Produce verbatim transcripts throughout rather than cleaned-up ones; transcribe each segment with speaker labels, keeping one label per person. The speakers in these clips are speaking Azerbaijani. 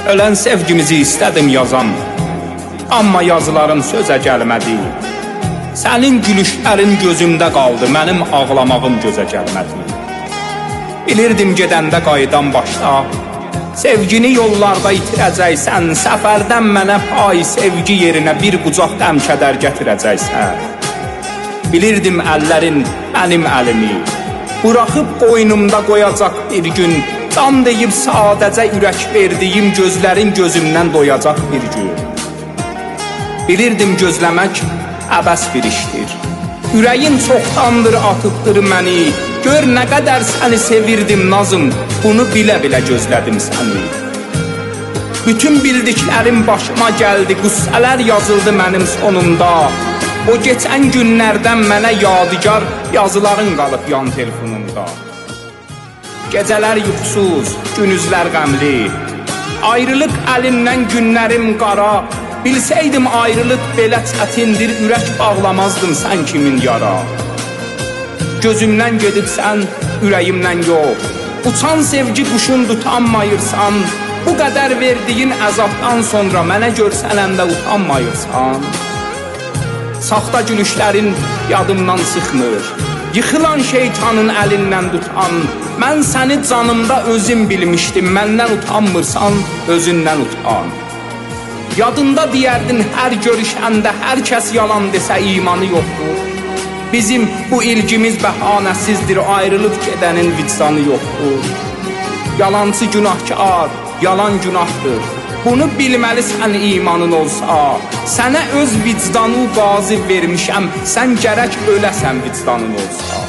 Speaker 1: ölən sevgimizi istədim yazam, amma yazılarım sözə gəlmədi. Sənin gülüşlərin gözümdə qaldı, mənim ağlamağım gözə gəlmədi. Bilirdim gedəndə qayıdan başda, sevgini yollarda itirəcəksən, səfərdən mənə pay sevgi yerinə bir qucaq qəm kədər gətirəcəksən. Bilirdim əllərin mənim əlimi buraxıb qoynumda qoyacaq bir gün, can deyib sadəcə ürək verdiyim gözlərin gözümdən doyacaq bir gün. Bilirdim gözləmək əbəs bir işdir, ürəyin çoxdandır atıbdır məni, gör nə qədər səni sevirdim nazım, bunu bilə-bilə gözlədim səni. Bütün bildiklərim başıma gəldi, qüssələr yazıldı mənim sonumda. O geçən günlərdən mənə yadigar yazıların qalıb yan telefonumda. Gecələr yuxusuz, günüzlər qəmli, ayrılıq əlindən günlərim qara. Bilsəydim ayrılıq belə çətindir, ürək bağlamazdım sən kimin yara. Gözümdən gedibsən, ürəyimdən yox, uçan sevgi quşun tutanmayırsan, bu qədər verdiyin əzabdan sonra mənə görsənəndə utanmayırsan. Saxta gülüşlərin yadımdan çıxmır, yıxılan şeytanın əlindən tutan, mən səni canımda özüm bilmişdim, məndən utanmırsan, özündən utan. Yadında deyərdin hər görüşəndə, hər kəs yalan desə imanı yoxdur. Bizim bu ilgimiz bəhanəsizdir, ayrılıb gedənin vicdanı yoxdur. Yalancı günahkar, yalan günahdır, bunu bilməlisən imanın olsa. Sənə öz vicdanı qazi vermişəm, sən gərək öləsən vicdanın olsa.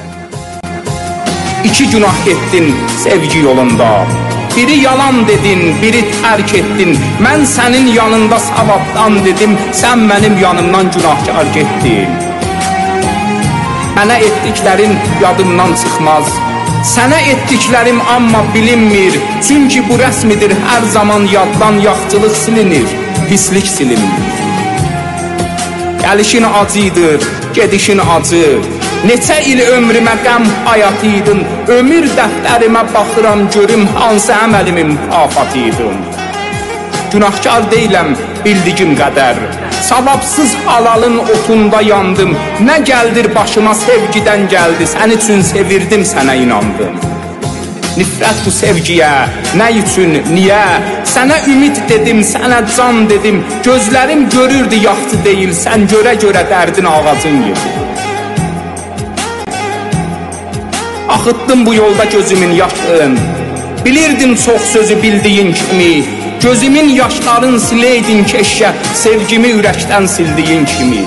Speaker 1: İki günah etdin sevgi yolunda, biri yalan dedin, biri tərk etdin. Mən sənin yanında savabdan dedim, sən mənim yanımdan günahkar getdin. Mənə etdiklərin yadımdan çıxmaz, sənə etdiklərim amma bilinmir. Çünki bu rəsmidir, hər zaman yaddan yaxçılıq silinir, pislik silinmir. Gəlişin acıdır, gedişin acı, neçə il ömrümə qəm hayatıydın. Ömür dəftərimə baxıram, görüm hansı əməlimin mükafatıydın. Günahkar deyiləm, bildiyim qədər, savabsız halalın otunda yandım. Nə gəldir başıma sevgidən gəldi, sən üçün sevirdim, sənə inandım. Nifrət bu sevgiyə, nə üçün, niyə? Sənə ümid dedim, sənə can dedim. Gözlərim görürdü yaxşı deyil, sən görə-görə dərdin ağacın yedi. Axıtdım bu yolda gözümün yaşın, bilirdim çox sözü bildiyin kimi. Gözümün yaşların sileydin keşke, sevgimi ürəkdən sildiyin kimi.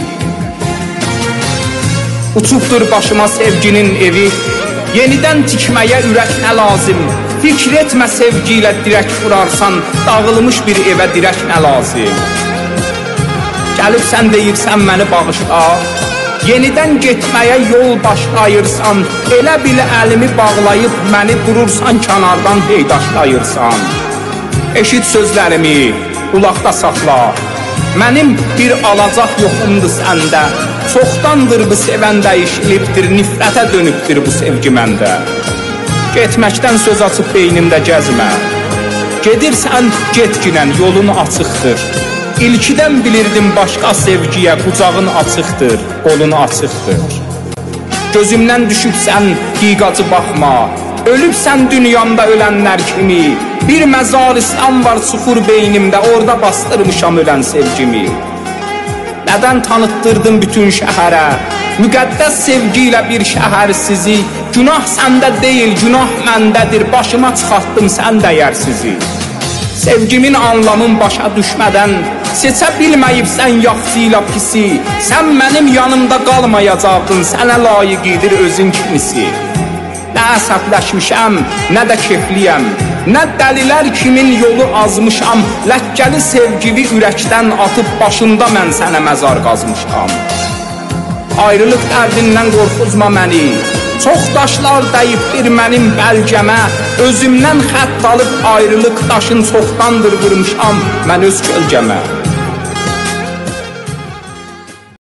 Speaker 1: Uçubdur başıma sevginin evi, yenidən tikməyə ürək nə lazım? Fikr etmə sevgi ilə dirək vurarsan, dağılmış bir evə dirək nə lazım? Gəlib deyirsən məni bağışla, yenidən getməyə yol başlayırsan, elə bilə əlimi bağlayıb məni durursan, kənardan heydaşlayırsan. Eşit sözlərimi, qulaqda saxla, mənim bir alacaq yoxumdur səndə. Çoxdandır bu sevən dəyişilibdir, nifrətə dönübdür bu sevgi məndə. Getməkdən söz açıb beynimdə gəzmə, gedirsən getginən yolun açıqdır. İlkidən bilirdim başqa sevgiyə, qucağın açıqdır, qolun açıqdır. Gözümdən düşübsən, qiqacı baxma, ölübsən dünyamda ölənlər kimi. Bir məzaristan var çuxur beynimdə, orada bastırmışam ölən sevgimi. Nədən tanıtdırdım bütün şəhərə, müqəddəs sevgi ilə bir şəhər sizi. Günah səndə deyil, günah məndədir, başıma çıxartdım sən dəyərsizi. Sevgimin anlamın başa düşmədən, seçə bilməyibsən yaxşı ilə pisi. Sən mənim yanımda qalmayacaqdın, sənə layiqidir özün kimisi. Nə əsəbləşmişəm, nə də kefliyəm, nə dəlilər kimin yolu azmışam. Ləkkəli sevgili ürəkdən atıb başında mən sənə məzar qazmışam. Ayrılıq dərdindən qorxuzma məni, çox daşlar dəyibdir mənim bəlgəmə. Özümdən xətt alıb ayrılıq daşın çoxdandır vurmuşam mən öz kölgəmə.